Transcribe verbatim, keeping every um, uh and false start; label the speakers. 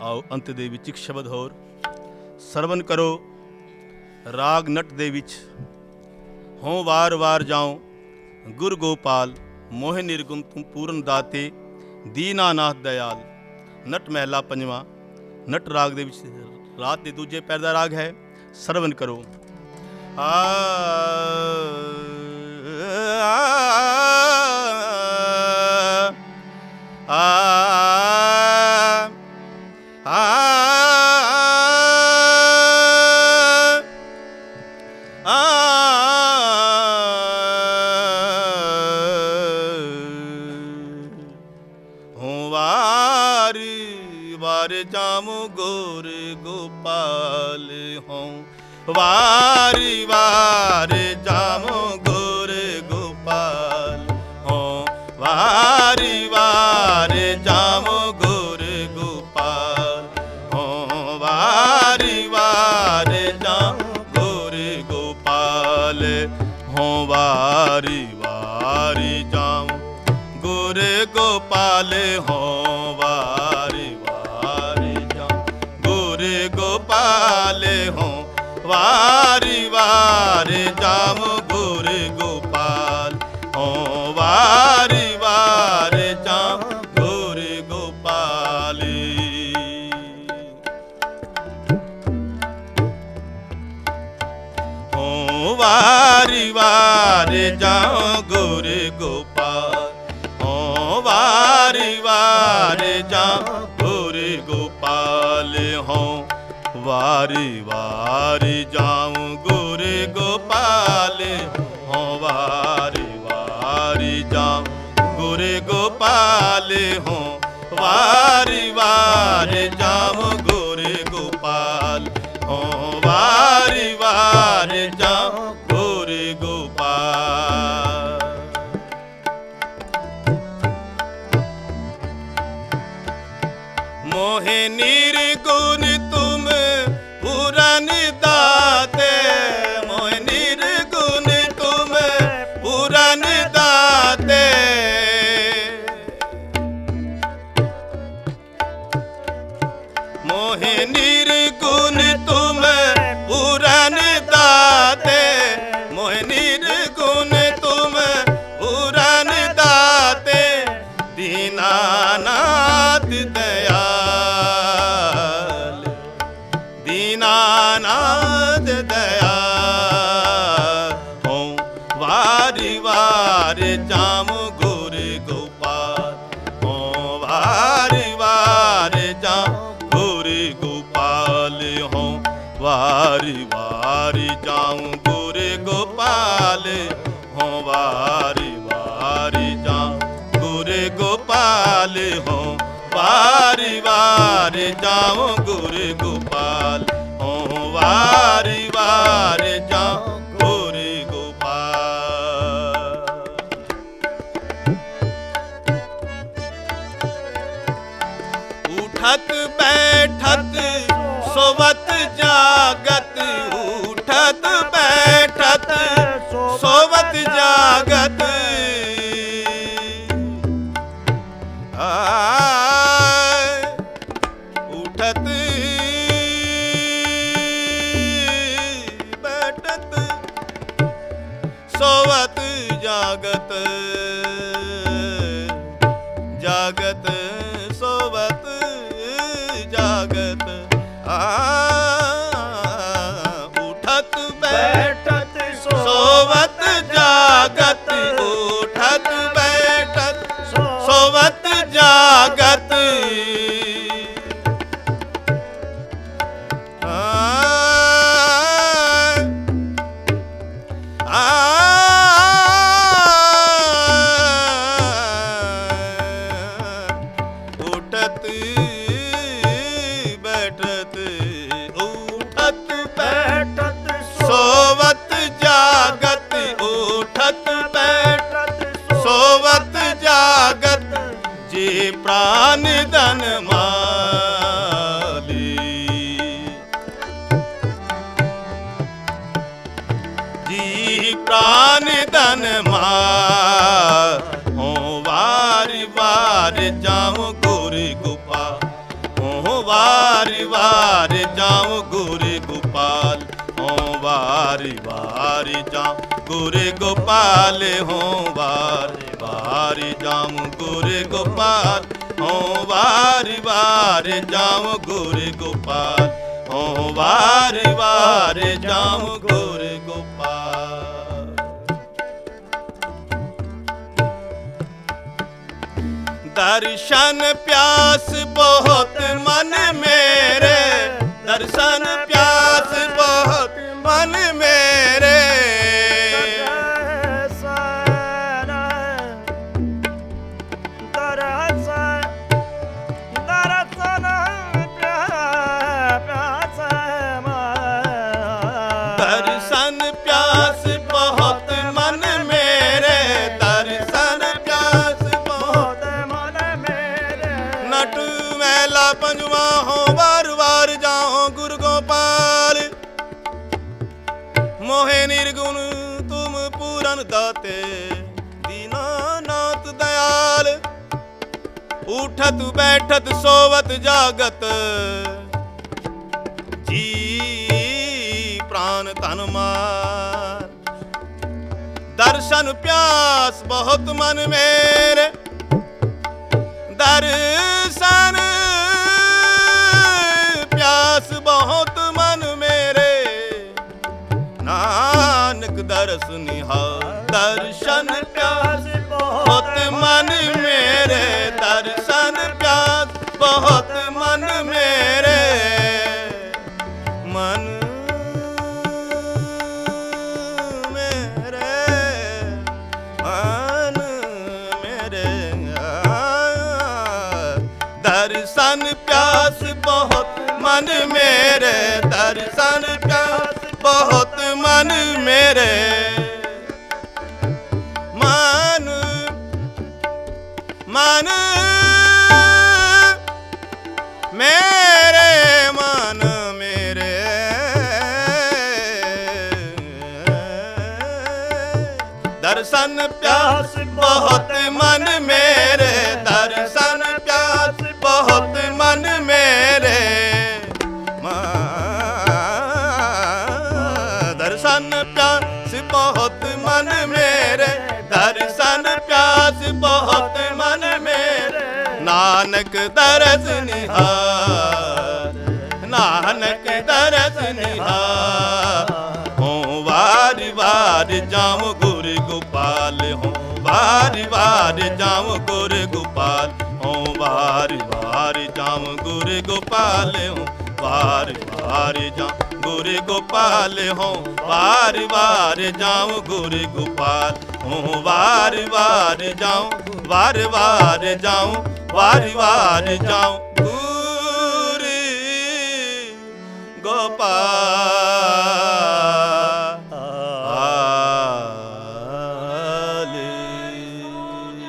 Speaker 1: आओ अंत दे विच एक शब्द होर सरवन करो राग नट दे विच हों वार वार जाऊं गुर गोपाल मोह निर्गुण तुम पूर्ण दाते दीनानाथ दयाल। नट महला पंजवा नट राग दे विच रात दे दूजे पैर दा राग है सरवन करो। आ, आ, आ, आ, आ, हों वार वार जामो गोर गोपाल हों वार वार जामो गोर गोपाल हों वार वार जामो गोर गोपाल हों वार वार जामो गोर गोपाल हों वार वार जामो गोर गोपाल हों वार वार जामो गोर गोपाल हों वारी वार जाम गोर गोपाल हों वारी वार जाम गोर गोपाल। हों वारी वार जाम गोर गोपाल हों वारी वार जाम गोर गोपाल हों वारी वारी जाऊं गोर गोपाल हों वारी वारी जाऊं गोर गोपाल हों वारी वारी जाऊं गोर गोपाल हों वारी वारी जाऊं गोर गोपाल। मोहे निर्गुण तुम पूरन दाते मोह निर्गुण तुम पूरन दाते मोह निर्गुण तुम पूरन दाते मोह निर्गुण तुम पूरन दाते दीनानाथ दयाल दीनानाथ दयाल हों वारी वार जाम गोर गोपाल हों वारी वार जाम गोर गोपाल हों वारी वारी जाम गोर गोपाल हों वारी वारी जाम गोर गोपाल हों वारी वारी जाम गोर गोपाल हों वारी वारी जाम गोर गोपाल। उठत बैठत सोवत जागत उठत बैठत सोवत जागत आय उठत बैठत सोवत जागत जागत सोवत जागत आ उठत बैठत सोवत जागत उठत बैठत सोवत जागत आ, आ, उठत बैठत उठत बैठत सोवत जागत उठत बैठत सोवत जागत जे प्राण धन माली जी प्राण धन माल हों वार वार जाऊं गोर गोपाल हों वार जाऊं गुरु गोपाल हों वारी वारी जाऊं गुरु गोपाल हों वारी वारी जाऊं गुरु गोपाल हों वारी वारी जाऊं गुरु गोपाल हों वारी वारी जाऊं गुरु गोपाल। दर्शन प्यास बहुत मन मेरे, दर्शन प्यास बहुत मन मेरे, दर्शन प्यास बहुत मन मेरे, दर्शन प्यास बहुत मन मेरे। नट मैला पंजवा हो बार बार जाओ गुरु गोपाल, मोहे निर्गुण तुम पूरन दाते दीनानाथ दयाल। उठत बैठत सोवत जागत जी प्राण तन मार। दर्शन प्यास बहुत मन मेरे, दर्शन प्यास बहुत मन मेरे। नानक दरस निहार, दर्शन प्यास बहुत मन मेरे, दर्शन प्यास बहुत मन मेरे। मन दर्शन प्यास बहुत मन मेरे, दर्शन प्यास बहुत मन मेरे। मन मन मेरे, मन मेरे। दर्शन प्यास बहुत मन मेरे, दर्शन प्यास बहुत मन मेरे। दर्शन प्यास बहुत मन मेरे, दर्शन प्यास बहुत मन मेरे। नानक दरस निहार, नानक दरस निहार। हों वारी वारी जाऊं गुरु गोपाल, हों वारी वारी जाऊं गुरु गोपाल, हों वारी वारी जाऊं गुरु गोपाल, हों वारी वारी जाऊं गुरु गोपाल, हों वारी वारी जाऊं गुरु गोपाल, हों वारी वारी जाऊं वारी वारी जाऊं वारी वारी जाऊं गुरु गोपाल।